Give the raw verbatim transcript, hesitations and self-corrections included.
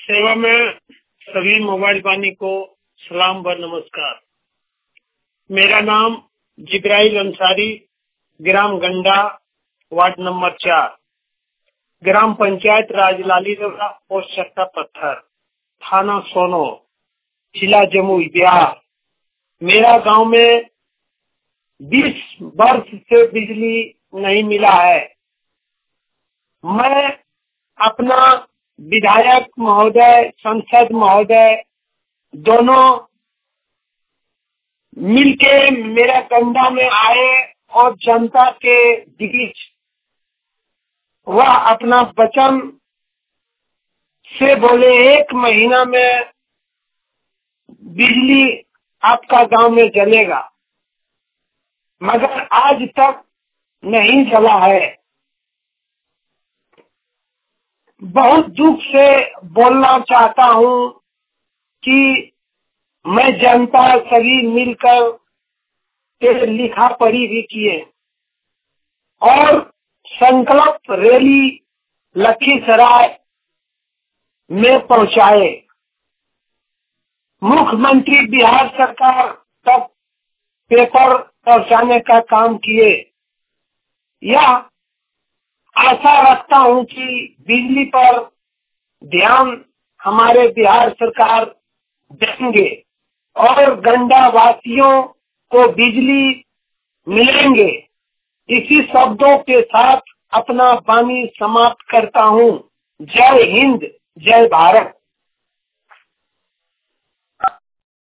सेवा में सभी मोबाइल वाणी को सलाम व नमस्कार। मेरा नाम जिब्राइल अंसारी, ग्राम गंडा, वार्ड नंबर चार, ग्राम पंचायत राजलालीदोरा, पोस्ट चट्टा पत्थर, थाना सोनो, जिला जमुई, बिहार। मेरा गांव में बीस वर्ष से बिजली नहीं मिला है। मैं अपना विधायक महोदय, सांसद महोदय दोनों मिलके मेरा गंडा में आए और जनता के बीच वह अपना वचन से बोले एक महीना में बिजली आपका गांव में जलेगा, मगर आज तक नहीं जला है। बहुत दुख से बोलना चाहता हूँ कि मैं जनता सभी मिलकर के लिखा पढ़ी भी किए और संकल्प रैली लखीसराय में पहुंचाए। मुख्यमंत्री बिहार सरकार तक पेपर पहुंचाने का काम किए। यह आशा रखता हूं कि बिजली पर ध्यान हमारे बिहार सरकार देंगे और गंडा वासियों को बिजली मिलेंगे। इसी शब्दों के साथ अपना वाणी समाप्त करता हूं। जय हिंद, जय भारत।